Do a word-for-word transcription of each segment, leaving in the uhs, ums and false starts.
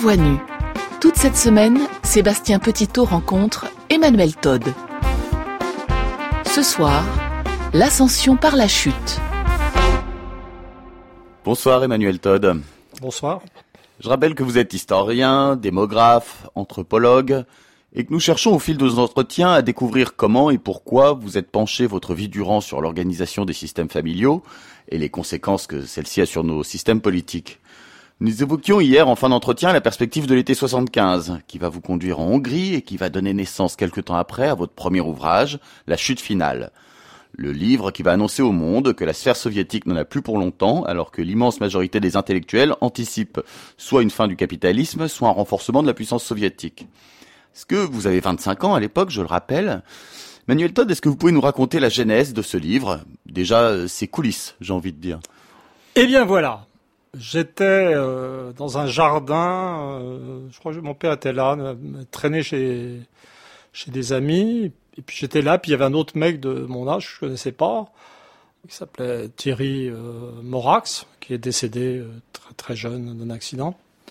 voix nue. Toute cette semaine, Sébastien Petitot rencontre Emmanuel Todd. Ce soir, l'ascension par la chute. Bonsoir Emmanuel Todd. Bonsoir. Je rappelle que vous êtes historien, démographe, anthropologue, et que nous cherchons au fil de nos entretiens à découvrir comment et pourquoi vous êtes penché votre vie durant sur l'organisation des systèmes familiaux et les conséquences que celle-ci a sur nos systèmes politiques. Nous évoquions hier en fin d'entretien la perspective de l'été soixante-quinze, qui va vous conduire en Hongrie et qui va donner naissance quelque temps après à votre premier ouvrage, La chute finale. Le livre qui va annoncer au monde que la sphère soviétique n'en a plus pour longtemps, alors que l'immense majorité des intellectuels anticipent soit une fin du capitalisme, soit un renforcement de la puissance soviétique. Est-ce que vous avez vingt-cinq ans à l'époque, je le rappelle. Emmanuel Todd, est-ce que vous pouvez nous raconter la genèse de ce livre ? Déjà, ses coulisses, j'ai envie de dire. Eh bien voilà, j'étais euh, dans un jardin, euh, je crois que mon père était là, me traînait chez, chez des amis, et puis j'étais là, puis il y avait un autre mec de mon âge que je connaissais pas, qui s'appelait Thierry euh, Morax, qui est décédé euh, très, très jeune d'un accident.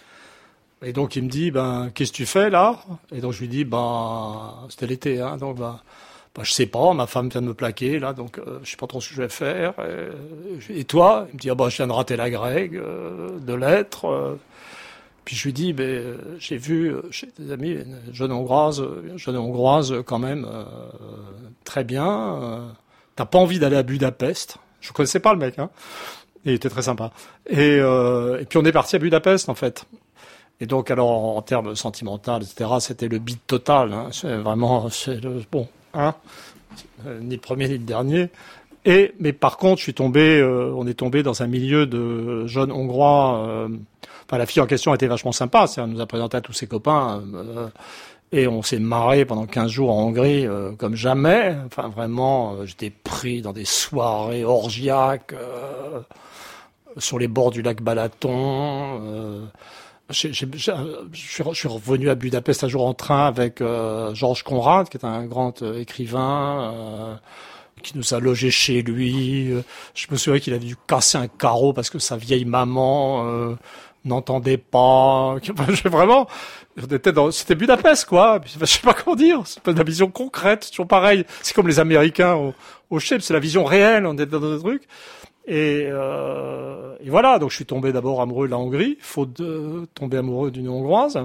Et donc il me dit, ben qu'est-ce que tu fais là ? Et donc je lui dis, ben c'était l'été, hein, donc ben, ben je sais pas, ma femme vient de me plaquer là, donc euh, je sais pas trop ce que je vais faire. Et, et toi ? Il me dit, ah ben je viens de rater la grecque euh, de lettres. Euh. Puis je lui dis, ben euh, j'ai vu euh, chez des amis une jeune hongroise, une jeune hongroise quand même euh, très bien. Euh, T'as pas envie d'aller à Budapest ? Je connaissais pas le mec, hein. Il était très sympa. Et, euh, et puis on est parti à Budapest en fait. Et donc, alors, en, en termes sentimentaux, et cetera, c'était le bide total, hein. C'est vraiment, c'est le, bon, hein. Euh, ni le premier, ni le dernier. Et, mais par contre, je suis tombé, euh, on est tombé dans un milieu de jeunes Hongrois, euh, enfin, la fille en question était vachement sympa, c'est, elle nous a présenté à tous ses copains, euh, et on s'est marré pendant quinze jours en Hongrie, euh, comme jamais. Enfin, vraiment, euh, j'étais pris dans des soirées orgiaques, euh, sur les bords du lac Balaton, euh, J'ai, j'ai, j'ai, je suis revenu à Budapest un jour en train avec euh, Georges Conrad, qui est un grand euh, écrivain, euh, qui nous a logés chez lui. Je me souviens qu'il avait dû casser un carreau parce que sa vieille maman euh, n'entendait pas. Enfin, vraiment, on était dans, c'était Budapest, quoi. Je sais pas comment dire. C'est pas de la vision concrète, c'est toujours pareil. C'est comme les Américains au, au Chip, c'est la vision réelle. On est dans des trucs. Et, euh, et voilà, donc je suis tombé d'abord amoureux de la Hongrie, faute de tomber amoureux d'une Hongroise,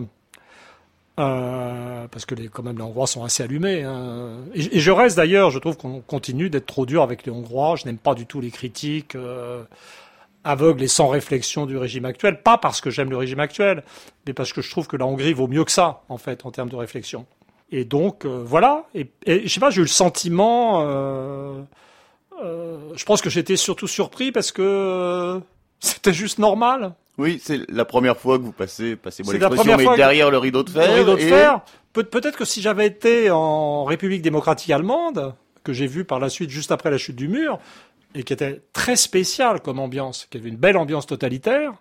euh, parce que les, quand même les Hongrois sont assez allumés. Hein. Et, et je reste d'ailleurs, je trouve qu'on continue d'être trop dur avec les Hongrois. Je n'aime pas du tout les critiques euh, aveugles et sans réflexion du régime actuel. Pas parce que j'aime le régime actuel, mais parce que je trouve que la Hongrie vaut mieux que ça, en fait, en termes de réflexion. Et donc euh, voilà. Et, et je sais pas, j'ai eu le sentiment. Euh, Euh, je pense que j'étais surtout surpris parce que euh, c'était juste normal. Oui, c'est la première fois que vous passez, passez-moi C'est la l'expression, mais première fois derrière que, le rideau de fer. Le rideau de et... fer. Pe- peut-être que si j'avais été en République démocratique allemande, que j'ai vu par la suite juste après la chute du mur, et qui était très spéciale comme ambiance, qui avait une belle ambiance totalitaire,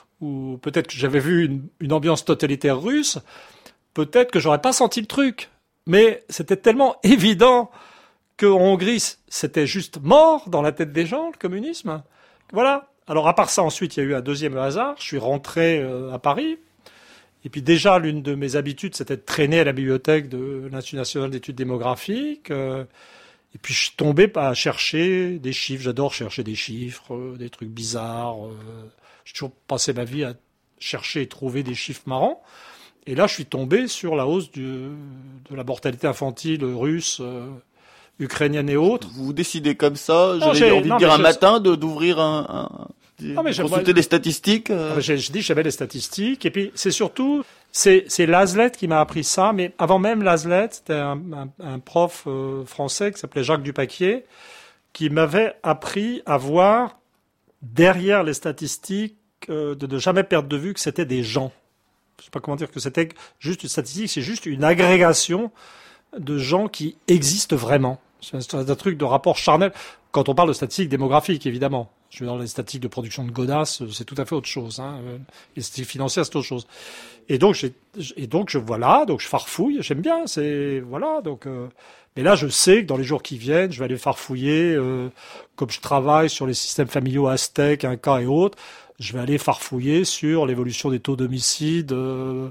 ou peut-être que j'avais vu une, une ambiance totalitaire russe, peut-être que j'aurais pas senti le truc. Mais c'était tellement évident qu'en Hongrie, c'était juste mort dans la tête des gens, le communisme. Voilà. Alors, à part ça, ensuite, il y a eu un deuxième hasard. Je suis rentré euh, à Paris. Et puis, déjà, l'une de mes habitudes, c'était de traîner à la bibliothèque de l'Institut national d'études démographiques. Euh, et puis, je suis tombé à chercher des chiffres. J'adore chercher des chiffres, euh, des trucs bizarres. Euh, j'ai toujours passé ma vie à chercher et trouver des chiffres marrants. Et là, je suis tombé sur la hausse du, de la mortalité infantile russe, euh, ukrainienne et autres. Vous décidez comme ça, non, j'avais envie non, de dire un je... matin de d'ouvrir un, un non, mais de consulter des statistiques. Euh... J'ai, j'ai dit j'avais les statistiques et puis c'est surtout c'est c'est Laslett qui m'a appris ça, mais avant même Laslett, c'était un, un, un prof euh, français qui s'appelait Jacques Dupaquier qui m'avait appris à voir derrière les statistiques euh, de ne jamais perdre de vue que c'était des gens. Je sais pas comment dire que c'était juste une statistique, c'est juste une agrégation de gens qui existent vraiment. C'est un truc de rapport charnel. Quand on parle de statistiques démographiques, évidemment. Je veux dire, dans les statistiques de production de godasses, c'est tout à fait autre chose. Hein. Les statistiques financières, c'est autre chose. Et donc, j'ai, et donc, je voilà, donc je farfouille. J'aime bien. C'est voilà. Donc, euh, mais là, je sais que dans les jours qui viennent, je vais aller farfouiller. Euh, comme je travaille sur les systèmes familiaux aztèques, incas et autres, je vais aller farfouiller sur l'évolution des taux d'homicide euh,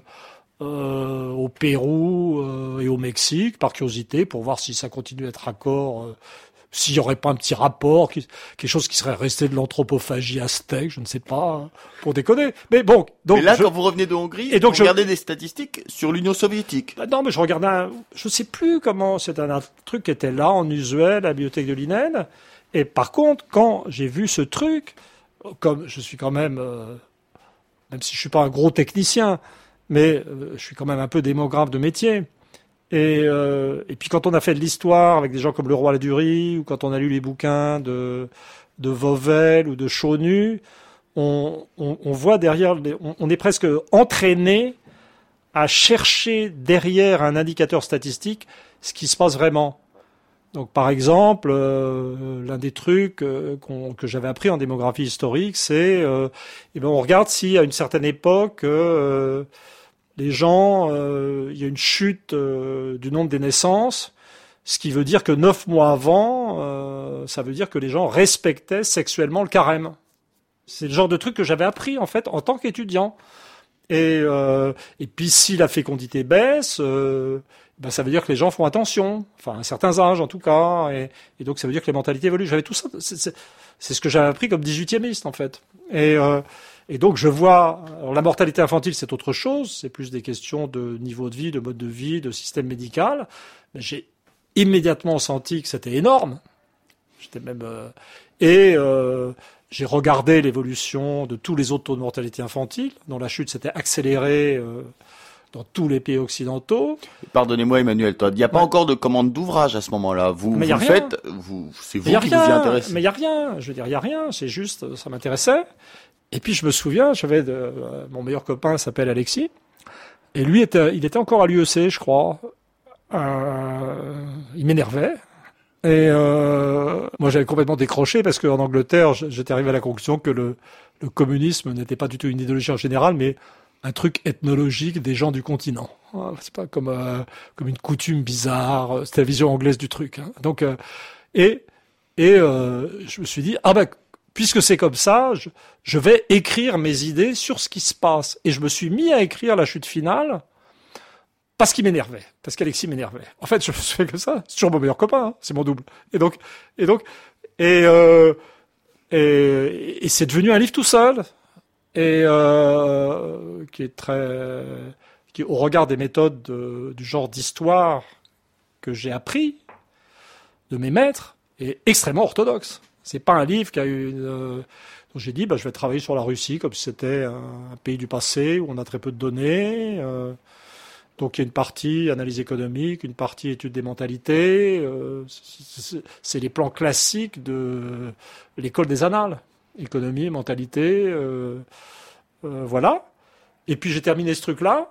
euh, au Pérou euh, et au Mexique, par curiosité, pour voir si ça continue à être raccord, euh, s'il n'y aurait pas un petit rapport, qui, quelque chose qui serait resté de l'anthropophagie aztèque, je ne sais pas, pour déconner. Mais bon, donc... Mais là, je... quand vous revenez de Hongrie, et donc vous je... regardez des statistiques sur l'Union soviétique. Bah non, mais je regardais un... Je sais plus comment... C'est un, un truc qui était là, en usuel, à la bibliothèque de l'I N E N. Et par contre, quand j'ai vu ce truc, comme je suis quand même... Euh, même si je suis pas un gros technicien, mais euh, je suis quand même un peu démographe de métier. Et, euh, et puis quand on a fait de l'histoire avec des gens comme Leroy Ladurie, ou quand on a lu les bouquins de, de Vauvel ou de Chaunu, on, on, on voit derrière, les, on, on est presque entraîné à chercher derrière un indicateur statistique ce qui se passe vraiment. Donc par exemple, euh, l'un des trucs euh, qu'on, que j'avais appris en démographie historique, c'est euh, eh ben on regarde si à une certaine époque euh, les gens, euh, il y a une chute euh, du nombre des naissances, ce qui veut dire que neuf mois avant, euh, ça veut dire que les gens respectaient sexuellement le carême. C'est le genre de truc que j'avais appris en fait en tant qu'étudiant. Et, euh, et puis si la fécondité baisse, euh, ben ça veut dire que les gens font attention, enfin à certains âges en tout cas, et, et donc ça veut dire que les mentalités évoluent. J'avais tout ça, c'est, c'est, c'est ce que j'avais appris comme dix-huitiémiste en fait. Et, euh, et donc je vois, alors la mortalité infantile c'est autre chose, c'est plus des questions de niveau de vie, de mode de vie, de système médical. Mais j'ai immédiatement senti que c'était énorme. J'étais même euh, et euh, j'ai regardé l'évolution de tous les autres taux de mortalité infantile, dont la chute s'était accélérée euh, dans tous les pays occidentaux. Pardonnez-moi Emmanuel Todd, il n'y a pas ouais. encore de commande d'ouvrage à ce moment-là. Vous, vous le faites, vous, c'est vous qui rien, vous y intéressez. Mais il n'y a rien, je veux dire, il n'y a rien, c'est juste, ça m'intéressait. Et puis je me souviens, j'avais de, euh, mon meilleur copain s'appelle Alexis, et lui, était, il était encore à l'U E C, je crois. Euh, il m'énervait. Et euh, moi, j'avais complètement décroché parce qu'en Angleterre, j'étais arrivé à la conclusion que le, le communisme n'était pas du tout une idéologie en général, mais un truc ethnologique des gens du continent. C'est pas comme euh, comme une coutume bizarre. C'était la vision anglaise du truc. Hein. Donc euh, et et euh, je me suis dit ah ben puisque c'est comme ça, je, je vais écrire mes idées sur ce qui se passe. Et je me suis mis à écrire la chute finale. Parce qu'il m'énervait, parce qu'Alexis m'énervait. En fait, je me suis fait que ça. C'est toujours mon meilleur copain, hein, c'est mon double. Et donc, et donc, et, euh, et, et c'est devenu un livre tout seul, et euh, qui est très, qui au regard des méthodes de, du genre d'histoire que j'ai appris de mes maîtres, est extrêmement orthodoxe. C'est pas un livre qui a eu une, euh, dont j'ai dit, bah, je vais travailler sur la Russie comme si c'était un, un pays du passé où on a très peu de données. Euh, Donc il y a une partie analyse économique, une partie étude des mentalités. Euh, c'est, c'est les plans classiques de l'école des annales, économie, mentalité, euh, euh, voilà. Et puis j'ai terminé ce truc-là,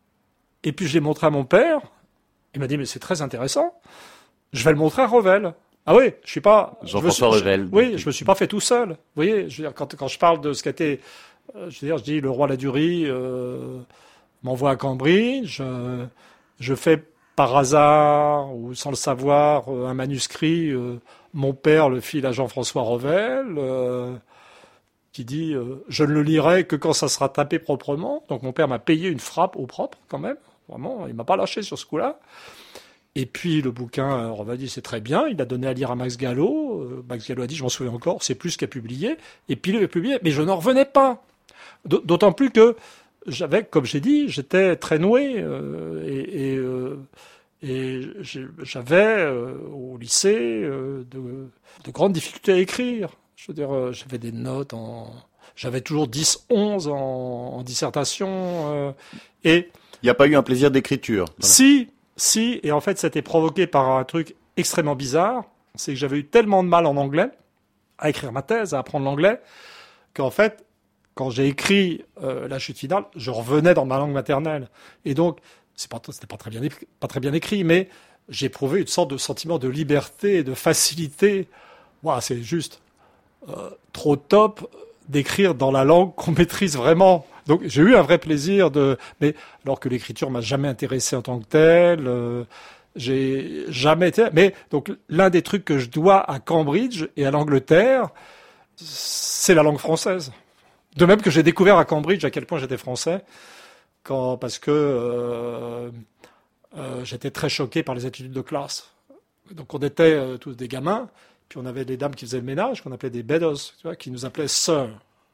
et puis je l'ai montré à mon père. Il m'a dit mais c'est très intéressant. Je vais le montrer à Revel. Ah oui, je suis pas. Jean-François Revel. Oui, je me suis pas fait tout seul. Vous voyez, je veux dire, quand quand je parle de ce qu'a été, euh, je veux dire, je dis le roi Ladurie. Euh, m'envoie à Cambridge, euh, je fais par hasard ou sans le savoir euh, un manuscrit, euh, mon père le file à Jean-François Revel, euh, qui dit euh, je ne le lirai que quand ça sera tapé proprement. Donc mon père m'a payé une frappe au propre quand même, vraiment, il m'a pas lâché sur ce coup-là. Et puis le bouquin, on va dire c'est très bien, il a donné à lire à Max Gallo, euh, Max Gallo a dit je m'en souviens encore, c'est plus qu'à publier, et puis il l'a publié, mais je n'en revenais pas. D'autant plus que j'avais, comme j'ai dit, j'étais très noué euh, et, et, euh, et j'avais euh, au lycée euh, de, de grandes difficultés à écrire. Je veux dire, euh, j'avais des notes en, j'avais toujours dix, onze en, en dissertation euh, et il n'y a pas eu un plaisir d'écriture. Voilà. Si, si, et en fait, ça a été provoqué par un truc extrêmement bizarre, c'est que j'avais eu tellement de mal en anglais à écrire ma thèse, à apprendre l'anglais, qu'en fait quand j'ai écrit euh, la chute finale, je revenais dans ma langue maternelle. Et donc, c'est pas, c'était pas très bien, pas très bien écrit, mais j'ai éprouvé une sorte de sentiment de liberté et de facilité. Wow, c'est juste euh, trop top d'écrire dans la langue qu'on maîtrise vraiment. Donc, j'ai eu un vrai plaisir de, mais alors que l'écriture m'a jamais intéressé en tant que telle, euh, j'ai jamais été. Mais donc, l'un des trucs que je dois à Cambridge et à l'Angleterre, c'est la langue française. De même que j'ai découvert à Cambridge à quel point j'étais français, quand, parce que euh, euh, j'étais très choqué par les attitudes de classe. Donc on était euh, tous des gamins, puis on avait des dames qui faisaient le ménage, qu'on appelait des bedos, tu vois, qui nous appelaient sir.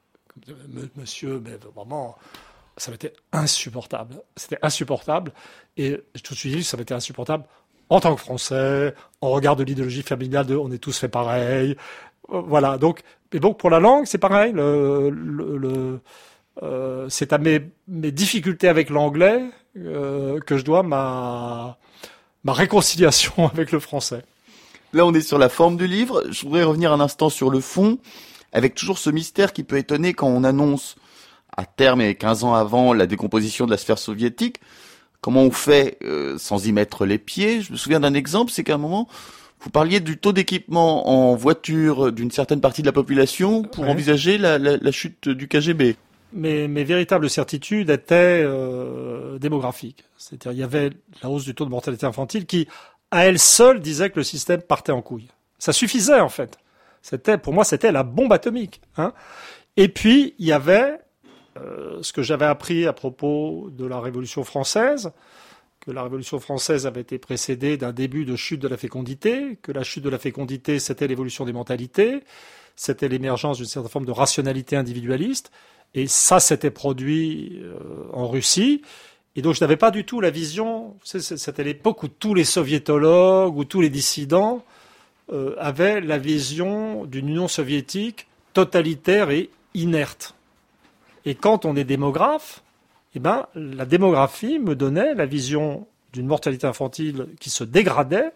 Monsieur, mais vraiment, ça m'était insupportable. C'était insupportable. Et tout de suite, ça m'était insupportable en tant que Français, en regard de l'idéologie familiale de on est tous fait pareil. Voilà. Donc, mais donc pour la langue, c'est pareil. Le, le, le euh, c'est à mes, mes difficultés avec l'anglais euh, que je dois ma, ma réconciliation avec le français. Là, on est sur la forme du livre. Je voudrais revenir un instant sur le fond, avec toujours ce mystère qui peut étonner quand on annonce, à terme et quinze ans avant, la décomposition de la sphère soviétique. Comment on fait euh, sans y mettre les pieds? Je me souviens d'un exemple, c'est qu'à un moment, vous parliez du taux d'équipement en voiture d'une certaine partie de la population pour ouais. envisager la, la, la chute du K G B. Mes, mes véritables certitudes étaient euh, démographiques. C'est-à-dire, il y avait la hausse du taux de mortalité infantile qui, à elle seule, disait que le système partait en couille. Ça suffisait, en fait. C'était, pour moi, c'était la bombe atomique. Hein. Et puis, il y avait euh, ce que j'avais appris à propos de la Révolution française, que la Révolution française avait été précédée d'un début de chute de la fécondité, que la chute de la fécondité, c'était l'évolution des mentalités, c'était l'émergence d'une certaine forme de rationalité individualiste, et ça s'était produit euh, en Russie. Et donc, je n'avais pas du tout la vision, c'était l'époque où tous les soviétologues, où tous les dissidents euh, avaient la vision d'une Union soviétique totalitaire et inerte. Et quand on est démographe, eh ben, la démographie me donnait la vision d'une mortalité infantile qui se dégradait,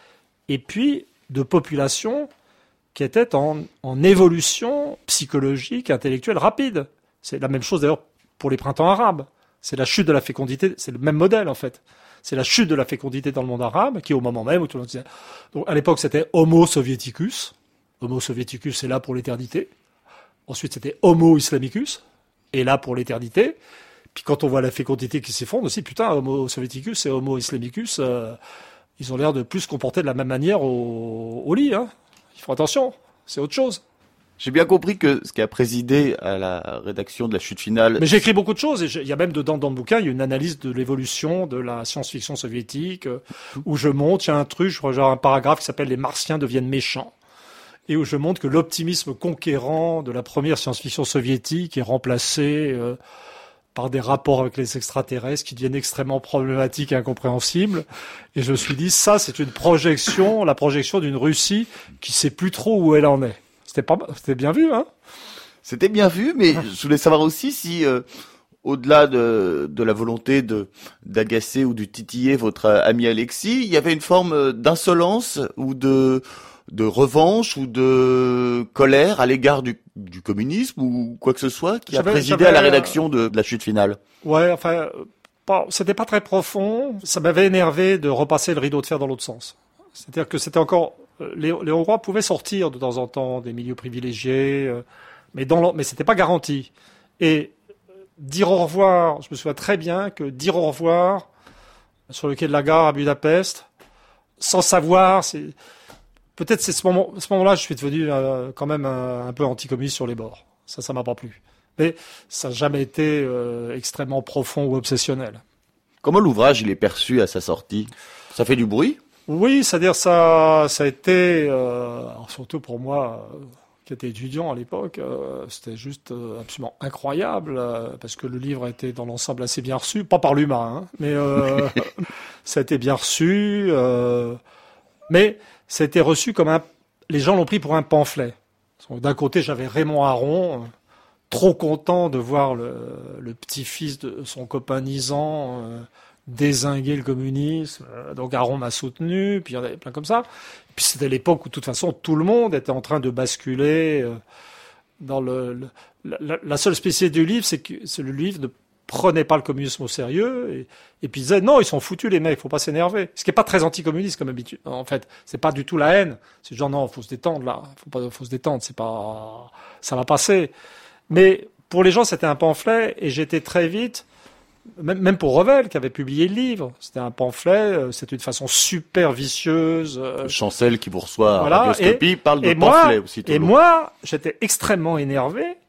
et puis de populations qui étaient en, en évolution psychologique, intellectuelle rapide. C'est la même chose d'ailleurs pour les printemps arabes. C'est la chute de la fécondité, c'est le même modèle en fait. C'est la chute de la fécondité dans le monde arabe, qui est au moment même où tout le monde disait... Donc à l'époque c'était Homo soviéticus. Homo soviéticus c'est là pour l'éternité. Ensuite c'était Homo islamicus, et là pour l'éternité. Puis quand on voit la fécondité qui s'effondre aussi, putain, Homo soviéticus et Homo islamicus, euh, ils ont l'air de plus se comporter de la même manière au, au lit. Hein. Il faut attention, c'est autre chose. J'ai bien compris que ce qui a présidé à la rédaction de la chute finale... Mais j'ai écrit beaucoup de choses, et il y a même dedans dans le bouquin, il y a une analyse de l'évolution de la science-fiction soviétique, euh, où je montre, il y a un truc, je crois, genre un paragraphe qui s'appelle « Les Martiens deviennent méchants ». Et où je montre que l'optimisme conquérant de la première science-fiction soviétique est remplacé... Euh, par des rapports avec les extraterrestres qui deviennent extrêmement problématiques et incompréhensibles. Et je me suis dit, ça, c'est une projection, la projection d'une Russie qui sait plus trop où elle en est. C'était pas, c'était bien vu, hein? C'était bien vu, mais je voulais savoir aussi si, euh, au-delà de, de la volonté de, d'agacer ou de titiller votre ami Alexis, il y avait une forme d'insolence ou de, de revanche ou de colère à l'égard du, du communisme ou quoi que ce soit qui j'avais, a présidé à la rédaction de, de la chute finale. Ouais, enfin, pas, c'était pas très profond. Ça m'avait énervé de repasser le rideau de fer dans l'autre sens. C'est-à-dire que c'était encore, les, les Hongrois pouvaient sortir de temps en temps des milieux privilégiés, euh, mais dans, mais c'était pas garanti. Et dire au revoir, je me souviens très bien que dire au revoir sur le quai de la gare à Budapest, sans savoir, c'est peut-être c'est ce moment, ce moment-là, je suis devenu euh, quand même un, un peu anticommuniste sur les bords. Ça, ça m'a pas plu. Mais ça n'a jamais été euh, extrêmement profond ou obsessionnel. Comment l'ouvrage il est perçu à sa sortie? Ça fait du bruit? Oui, c'est-à-dire ça, ça a été, euh, alors surtout pour moi, euh, qui était étudiant à l'époque, euh, c'était juste euh, absolument incroyable euh, parce que le livre a été dans l'ensemble assez bien reçu, pas par l'humain, hein, mais euh, ça a été bien reçu. Euh, mais ça a été reçu comme un... Les gens l'ont pris pour un pamphlet. Donc, d'un côté, j'avais Raymond Aron, euh, trop content de voir le, le petit-fils de son copain Nizan euh, dézinguer le communisme. Euh, donc Aron m'a soutenu, puis il y en avait plein comme ça. Et puis c'était l'époque où, de toute façon, tout le monde était en train de basculer euh, dans le... le la, la seule spécialité du livre, c'est que c'est le livre ne prenait pas le communisme au sérieux, et, et puis ils disaient non, ils sont foutus les mecs, faut pas s'énerver. Ce qui est pas très anticommuniste comme habitude. En fait, c'est pas du tout la haine. C'est genre non, faut se détendre là, faut pas, faut se détendre. C'est pas, ça va passer. Mais pour les gens, c'était un pamphlet, et j'étais très vite, même, même pour Revel qui avait publié le livre, c'était un pamphlet, c'était une façon super vicieuse. Euh, Chancel qui vous reçoit voilà, à Radioscopie et, parle de et pamphlet moi, aussi. Et moi, j'étais extrêmement énervé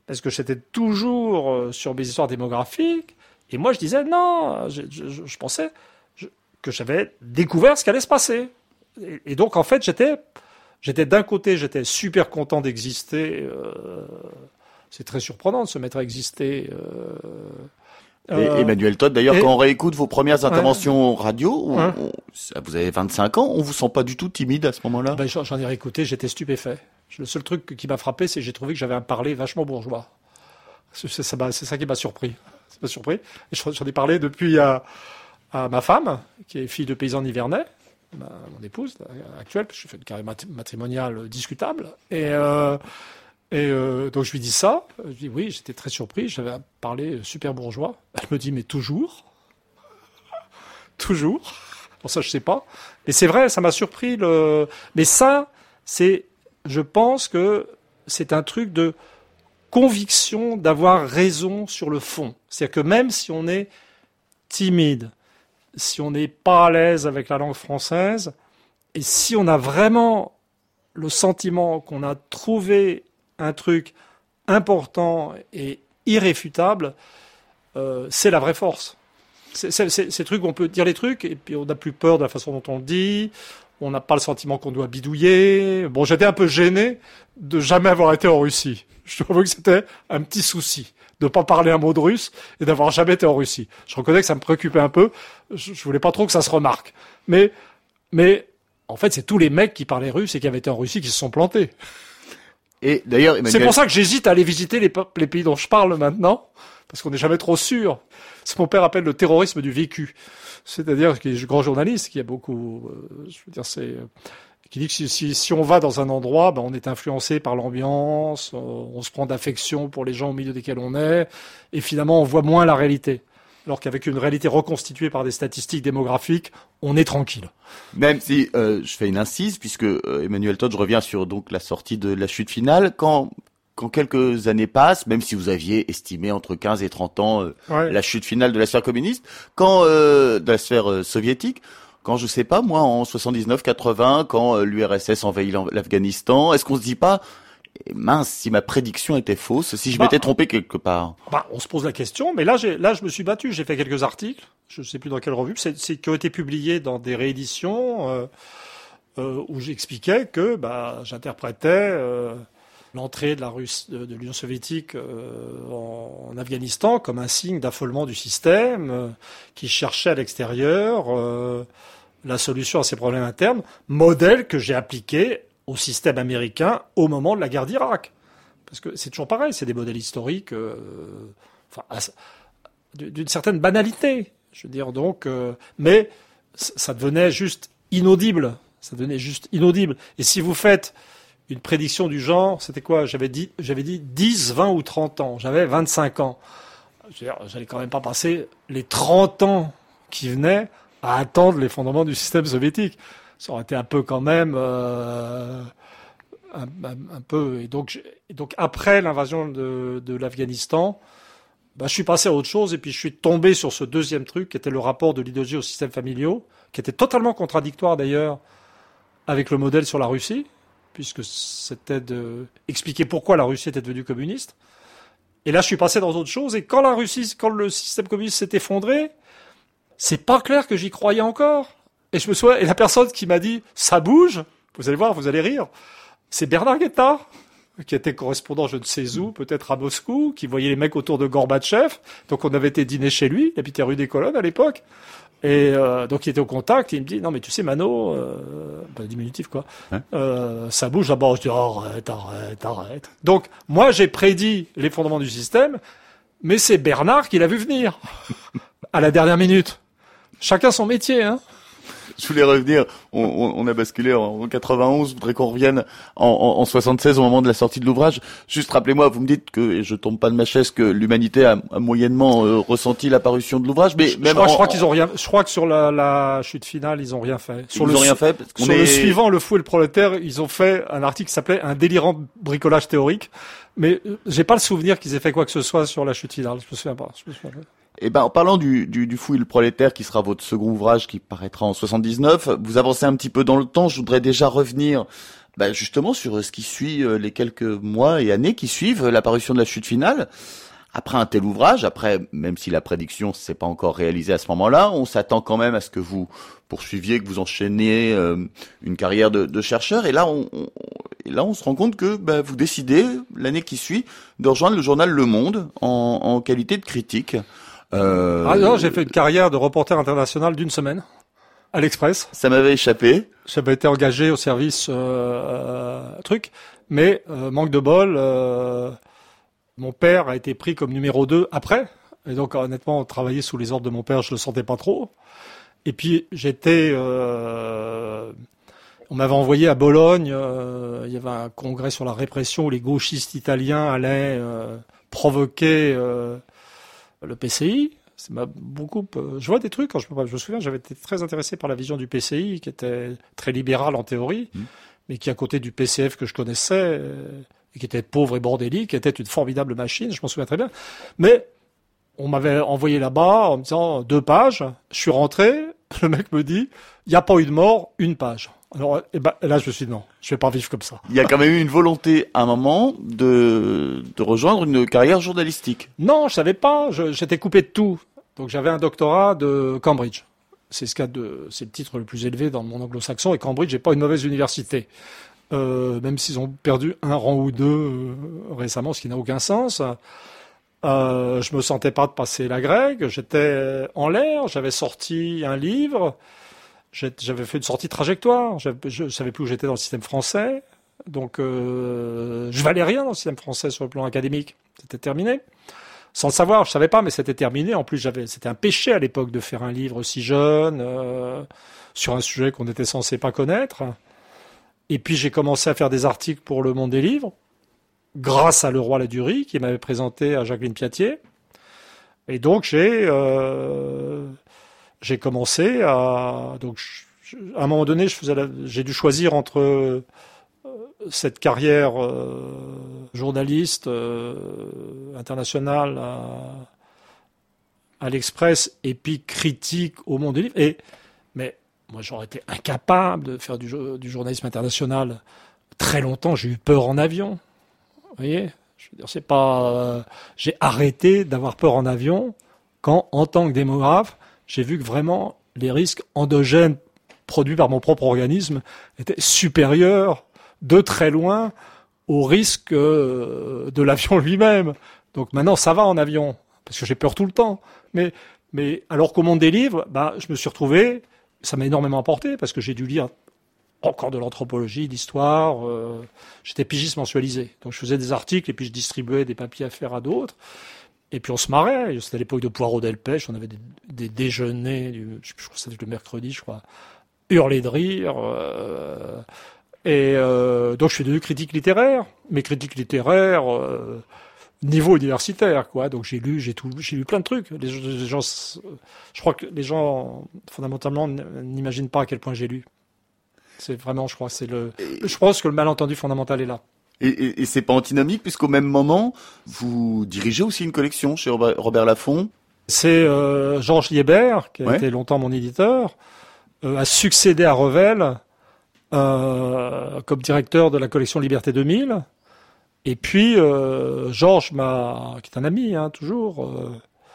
parce que j'étais toujours euh, sur mes histoires démographiques. Et moi, je disais non, je, je, je pensais je, que j'avais découvert ce qui allait se passer. Et, et donc, en fait, j'étais, j'étais d'un côté, j'étais super content d'exister. Euh, c'est très surprenant de se mettre à exister. Euh, Et euh, Emmanuel Todd, d'ailleurs, et... quand on réécoute vos premières interventions ouais. radio, on, ouais. on, vous avez vingt-cinq ans, on vous sent pas du tout timide à ce moment-là? Ben, j'en ai réécouté, j'étais stupéfait. Le seul truc qui m'a frappé, c'est que j'ai trouvé que j'avais un parler vachement bourgeois. C'est ça, c'est ça qui m'a surpris. Ça m'a surpris. Et j'en ai parlé depuis à, à ma femme, qui est fille de paysan nivernais, ma, mon épouse actuelle, parce que je fais une carrière matrimoniale discutable. Et, euh, et euh, donc je lui dis ça. Je dis oui, j'étais très surpris. J'avais un parler super bourgeois. Elle me dit mais toujours, toujours. Bon ça je sais pas. Mais c'est vrai, ça m'a surpris. Le... Mais ça, c'est, je pense que c'est un truc de conviction d'avoir raison sur le fond. C'est-à-dire que même si on est timide, si on n'est pas à l'aise avec la langue française, et si on a vraiment le sentiment qu'on a trouvé un truc important et irréfutable, euh, c'est la vraie force. C'est, c'est, c'est, ces trucs, on peut dire les trucs, et puis on n'a plus peur de la façon dont on le dit, on n'a pas le sentiment qu'on doit bidouiller. Bon, j'étais un peu gêné de jamais avoir été en Russie. Je trouvais que c'était un petit souci de ne pas parler un mot de russe et d'avoir jamais été en Russie. Je reconnais que ça me préoccupait un peu. Je, je voulais pas trop que ça se remarque. Mais, mais, en fait, c'est tous les mecs qui parlaient russe et qui avaient été en Russie qui se sont plantés. Et d'ailleurs, Emmanuel... C'est pour ça que j'hésite à aller visiter les, les pays dont je parle maintenant, parce qu'on n'est jamais trop sûr. Ce que mon père appelle le terrorisme du vécu. C'est-à-dire qu'il est un grand journaliste, qui a beaucoup, euh, je veux dire, c'est, euh, qui dit que si, si, si on va dans un endroit, ben, on est influencé par l'ambiance, euh, on se prend d'affection pour les gens au milieu desquels on est, et finalement on voit moins la réalité. Alors qu'avec une réalité reconstituée par des statistiques démographiques, on est tranquille. Même si euh, je fais une incise, puisque euh, Emmanuel Todd, je reviens sur donc la sortie de La Chute finale, quand quand quelques années passent, même si vous aviez estimé entre quinze et trente ans euh, ouais. la chute finale de la sphère communiste, quand euh, de la sphère euh, soviétique, quand je sais pas moi en soixante-dix-neuf quatre-vingts, quand euh, l'U R S S envahit l'Afghanistan, est-ce qu'on se dit pas mince, si ma prédiction était fausse, si je bah, m'étais trompé quelque part? Bah, on se pose la question, mais là, j'ai, là, je me suis battu. J'ai fait quelques articles, je ne sais plus dans quelle revue, c'est, c'est qui ont été publiés dans des rééditions euh, euh, où j'expliquais que bah, j'interprétais euh, l'entrée de la Russe, de, de l'Union soviétique euh, en, en Afghanistan comme un signe d'affolement du système, euh, qui cherchait à l'extérieur euh, la solution à ses problèmes internes, modèle que j'ai appliqué au système américain au moment de la guerre d'Irak. Parce que c'est toujours pareil, c'est des modèles historiques euh, enfin, d'une certaine banalité. Je veux dire, donc, euh, mais ça devenait juste inaudible. Ça devenait juste inaudible. Et si vous faites une prédiction du genre, c'était quoi? J'avais dit, j'avais dit dix, vingt ou trente ans. J'avais vingt-cinq ans. Je veux dire, j'allais quand même pas passer les trente ans qui venaient à attendre l'effondrement du système soviétique. Ça aurait été un peu quand même euh, un, un, un peu et donc et donc après l'invasion de, de l'Afghanistan, bah, je suis passé à autre chose et puis je suis tombé sur ce deuxième truc qui était le rapport de l'idéologie aux systèmes familiaux, qui était totalement contradictoire d'ailleurs avec le modèle sur la Russie, puisque c'était de expliquer pourquoi la Russie était devenue communiste. Et là je suis passé dans autre chose et quand la Russie, quand le système communiste s'est effondré, c'est pas clair que j'y croyais encore. Et je me souviens, et la personne qui m'a dit, ça bouge, vous allez voir, vous allez rire, c'est Bernard Guetta, qui était correspondant je ne sais où, peut-être à Moscou, qui voyait les mecs autour de Gorbatchev. Donc on avait été dîner chez lui, il habitait rue des Colonnes à l'époque. Et euh, donc il était au contact, et il me dit, non mais tu sais Mano, euh, pas diminutif quoi, hein euh, ça bouge là-bas. Je dis, oh, arrête, arrête, arrête. Donc moi j'ai prédit l'effondrement du système, mais c'est Bernard qui l'a vu venir, à la dernière minute. Chacun son métier, hein. Je voulais revenir, on, on, on a basculé en quatre-vingt-onze, je voudrais qu'on revienne en, en, en soixante-seize au moment de la sortie de l'ouvrage. Juste rappelez-moi, vous me dites que, et je tombe pas de ma chaise, que l'humanité a, a moyennement euh, ressenti l'apparition de l'ouvrage, mais je, même je crois, en, je crois qu'ils ont rien, je crois que sur la, la chute finale, ils ont rien fait. Sur ils le, ont rien fait parce qu'on sur est... le suivant, Le Fou et le Prolétaire, ils ont fait un article qui s'appelait Un délirant bricolage théorique, mais j'ai pas le souvenir qu'ils aient fait quoi que ce soit sur la chute finale, je me souviens pas. Je me souviens pas. Eh ben, en parlant du, du, du Fou et le Prolétaire, qui sera votre second ouvrage, qui paraîtra en soixante-dix-neuf, vous avancez un petit peu dans le temps. Je voudrais déjà revenir Bah justement, sur ce qui suit euh, les quelques mois et années qui suivent euh, l'apparition de la chute finale, après un tel ouvrage, après, même si la prédiction s'est pas encore réalisée à ce moment-là, on s'attend quand même à ce que vous poursuiviez, que vous enchaîniez euh, une carrière de, de chercheur. Et là, on, on, et là, on se rend compte que bah, vous décidez, l'année qui suit, de rejoindre le journal Le Monde en, en qualité de critique. Euh... Ah non, j'ai fait une carrière de reporter international d'une semaine à l'Express. Ça m'avait échappé. J'avais été engagé au service euh, euh, truc, mais euh, manque de bol. Euh, Mon père a été pris comme numéro deux après. Et donc, honnêtement, travailler sous les ordres de mon père, je le sentais pas trop. Et puis, j'étais... Euh, on m'avait envoyé à Bologne. Euh, il y avait un congrès sur la répression où les gauchistes italiens allaient euh, provoquer euh, le P C I. Ça m'a beaucoup... Euh, je vois des trucs, quand je, je me souviens, j'avais été très intéressé par la vision du P C I, qui était très libérale en théorie, mmh. mais qui, à côté du P C F que je connaissais... Euh, et qui était pauvre et bordélique, qui était une formidable machine, je m'en souviens très bien. Mais on m'avait envoyé là-bas en me disant deux pages. Je suis rentré, le mec me dit, il n'y a pas eu de mort, une page. Alors et ben, là, je me suis dit non, je vais pas vivre comme ça. Il y a quand même eu une volonté, à un moment, de, de rejoindre une carrière journalistique. Non, je savais pas, je, j'étais coupé de tout. Donc j'avais un doctorat de Cambridge. C'est ce qu'il y a de, c'est le titre le plus élevé dans le monde anglo-saxon, et Cambridge n'est pas une mauvaise université. Euh, même s'ils ont perdu un rang ou deux euh, récemment, ce qui n'a aucun sens. Euh, je me sentais pas de passer la grecque, j'étais en l'air, j'avais sorti un livre, j'avais fait une sortie trajectoire, je ne savais plus où j'étais dans le système français, donc euh, je valais rien dans le système français sur le plan académique, c'était terminé. Sans le savoir, je savais pas, mais c'était terminé. En plus, j'avais, c'était un péché à l'époque de faire un livre si jeune euh, sur un sujet qu'on était censé pas connaître. Et puis j'ai commencé à faire des articles pour Le Monde des Livres, grâce à Leroy Ladurie, qui m'avait présenté à Jacqueline Piatier. Et donc j'ai euh, j'ai commencé à donc je, à un moment donné, je faisais la, j'ai dû choisir entre euh, cette carrière euh, journaliste euh, internationale à, à l'Express et puis critique au Monde des Livres. Et mais moi, j'aurais été incapable de faire du, du journalisme international. Très longtemps, j'ai eu peur en avion. Vous voyez, je veux dire, c'est pas. Euh, j'ai arrêté d'avoir peur en avion quand, en tant que démographe, j'ai vu que vraiment les risques endogènes produits par mon propre organisme étaient supérieurs de très loin aux risques euh, de l'avion lui-même. Donc maintenant, ça va en avion parce que j'ai peur tout le temps. Mais, mais alors qu'au Monde des Livres, bah, je me suis retrouvé. Ça m'a énormément apporté parce que j'ai dû lire encore de l'anthropologie, d'histoire. Euh, j'étais pigiste mensualisé. Donc je faisais des articles et puis je distribuais des papiers à faire à d'autres. Et puis on se marrait. C'était à l'époque de Poirot Delpech. On avait des, des déjeuners, du, je crois que c'était le mercredi, je crois, hurler de rire. Euh, et euh, donc je suis devenu critique littéraire. Mais critique littéraire... Euh, niveau universitaire, quoi. Donc j'ai lu, j'ai tout, j'ai lu plein de trucs. Les, les gens, je crois que les gens fondamentalement n'imaginent pas à quel point j'ai lu. C'est vraiment, je crois, c'est le, et, je pense que le malentendu fondamental est là. Et, et, et c'est pas antinomique puisqu'au même moment, vous dirigez aussi une collection chez Robert Laffont. C'est euh, Georges Liébert, qui a ouais. été longtemps mon éditeur, euh, a succédé à Revel euh, comme directeur de la collection Liberté deux mille. Et puis, euh, Georges, m'a, qui est un ami, hein, toujours, euh,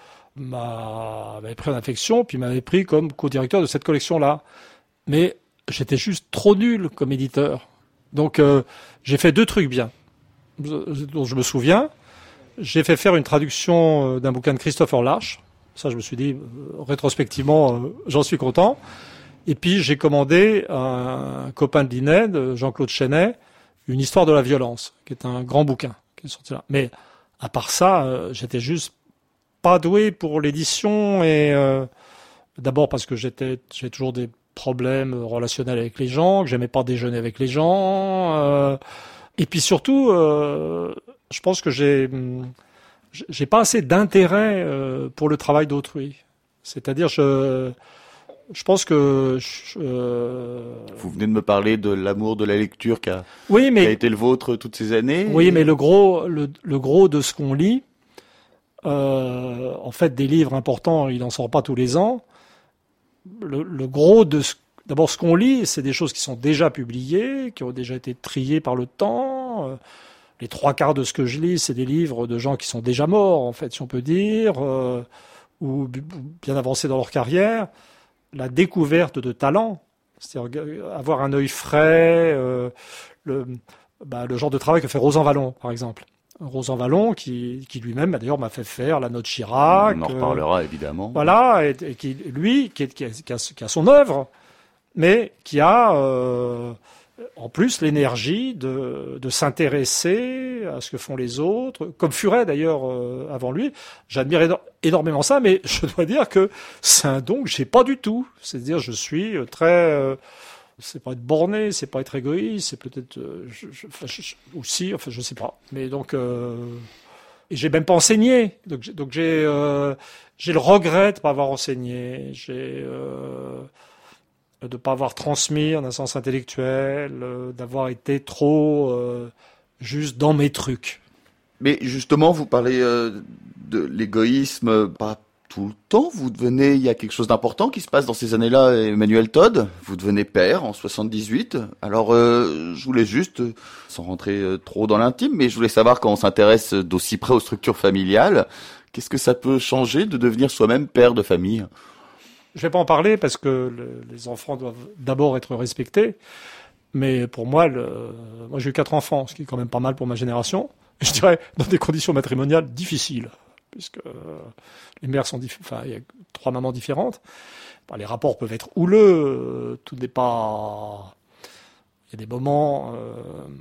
m'a, m'avait pris en affection, puis m'avait pris comme co-directeur de cette collection-là. Mais j'étais juste trop nul comme éditeur. Donc, euh, j'ai fait deux trucs bien, dont je me souviens. J'ai fait faire une traduction d'un bouquin de Christopher Larche. Ça, je me suis dit, euh, rétrospectivement, euh, j'en suis content. Et puis, j'ai commandé à un copain de l'I N E D, Jean-Claude Chenet, Une histoire de la violence, qui est un grand bouquin qui est sorti là. Mais à part ça, euh, j'étais juste pas doué pour l'édition et euh, d'abord parce que j'étais, j'ai toujours des problèmes relationnels avec les gens, que j'aimais pas déjeuner avec les gens, euh, et puis surtout, euh, je pense que j'ai j'ai pas assez d'intérêt euh, pour le travail d'autrui. C'est-à-dire, je Je pense que... Je, euh... Vous venez de me parler de l'amour de la lecture qui a, oui, mais... qui a été le vôtre toutes ces années. Oui, et... mais le gros, le, le gros de ce qu'on lit, euh, en fait, des livres importants, il n'en sort pas tous les ans. Le, le gros de ce... D'abord, ce qu'on lit, c'est des choses qui sont déjà publiées, qui ont déjà été triées par le temps. Les trois quarts de ce que je lis, c'est des livres de gens qui sont déjà morts, en fait, si on peut dire, euh, ou bien avancés dans leur carrière. La découverte de talents, c'est-à-dire avoir un œil frais, euh, le, bah, le genre de travail que fait Rosan Vallon, par exemple. Rosan Vallon, qui, qui lui-même, d'ailleurs, m'a fait faire La Note Chirac. On en reparlera, euh, évidemment. Voilà, et, et qui, lui, qui, qui, a, qui, a, qui a son œuvre, mais qui a, euh, en plus, l'énergie de, de s'intéresser à ce que font les autres, comme Furet, d'ailleurs, euh, avant lui. J'admire éno- énormément ça, mais je dois dire que c'est un don que j'ai pas du tout. C'est-à-dire, je suis très... Euh, c'est pas être borné, c'est pas être égoïste, c'est peut-être euh, je, je, enfin, je, aussi, enfin je sais pas. Mais donc euh, et j'ai même pas enseigné, donc j'ai, donc j'ai euh, j'ai le regret de pas avoir enseigné, j'ai euh, de pas avoir transmis en un sens intellectuel, euh, d'avoir été trop euh, juste dans mes trucs. Mais justement, vous parlez euh, de l'égoïsme, pas tout le temps. Vous devenez, il y a quelque chose d'important qui se passe dans ces années-là, Emmanuel Todd. Vous devenez père en soixante-dix-huit. Alors, euh, je voulais juste, euh, sans rentrer euh, trop dans l'intime, mais je voulais savoir, quand on s'intéresse d'aussi près aux structures familiales, qu'est-ce que ça peut changer de devenir soi-même père de famille ? Je vais pas en parler parce que le, les enfants doivent d'abord être respectés. Mais pour moi, le, moi j'ai eu quatre enfants, ce qui est quand même pas mal pour ma génération. Je dirais dans des conditions matrimoniales difficiles, puisque euh, les mères sont diff... enfin il y a trois mamans différentes. Bon, les rapports peuvent être houleux, euh, tout n'est pas. Il y a des moments, euh...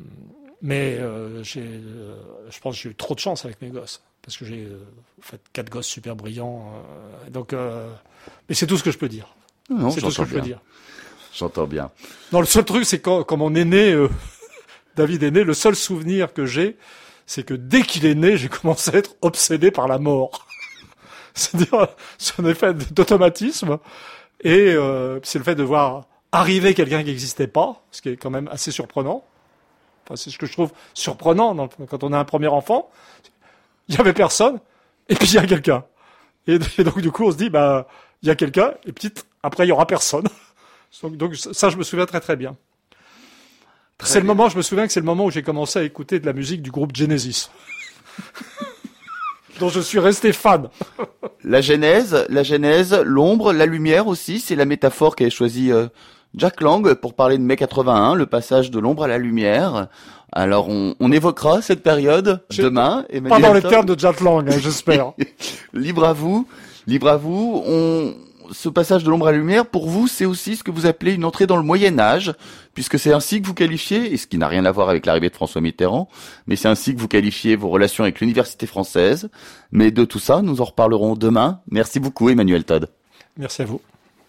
mais euh, j'ai, euh, je pense que j'ai eu trop de chance avec mes gosses, parce que j'ai euh, fait quatre gosses super brillants. Euh, donc, euh... mais c'est tout ce que je peux dire. Non, c'est tout ce que je peux dire. J'entends bien. Non, le seul truc, c'est quand, quand mon aîné, euh, David est né, le seul souvenir que j'ai, c'est que dès qu'il est né, j'ai commencé à être obsédé par la mort. C'est-à-dire, c'est un effet d'automatisme, et euh, c'est le fait de voir arriver quelqu'un qui n'existait pas, ce qui est quand même assez surprenant. Enfin, c'est ce que je trouve surprenant dans, quand on a un premier enfant. Il y avait personne, et puis il y a quelqu'un. Et, et donc, du coup, on se dit, bah, il y a quelqu'un, et petite, après, il y aura personne. Donc, donc ça, je me souviens très très bien. Très c'est bien. Le moment, je me souviens que c'est le moment où j'ai commencé à écouter de la musique du groupe Genesis, dont je suis resté fan. La genèse, la genèse, l'ombre, la lumière aussi, c'est la métaphore qu'avait choisie euh, Jack Lang pour parler de mai quatre-vingt-un, le passage de l'ombre à la lumière. Alors, on, on évoquera cette période j'ai demain. Pas dans les termes de Jack Lang, hein, j'espère. Libre à vous, libre à vous. On... Ce passage de l'ombre à la lumière, pour vous, c'est aussi ce que vous appelez une entrée dans le Moyen-Âge, puisque c'est ainsi que vous qualifiez, et ce qui n'a rien à voir avec l'arrivée de François Mitterrand, mais c'est ainsi que vous qualifiez vos relations avec l'université française. Mais de tout ça, nous en reparlerons demain. Merci beaucoup, Emmanuel Todd. Merci à vous.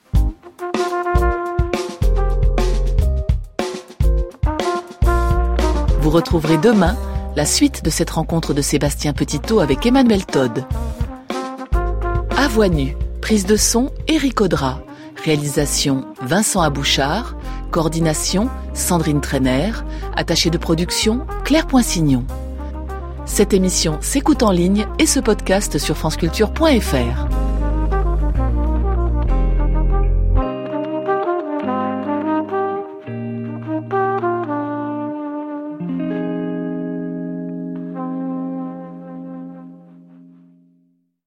Vous retrouverez demain la suite de cette rencontre de Sébastien Petitot avec Emmanuel Todd. À voix nue. Prise de son, Éric Audra. Réalisation, Vincent Abouchard. Coordination, Sandrine Trainer. Attachée de production, Claire Poinsignon. Cette émission s'écoute en ligne et se podcast sur franceculture point f r.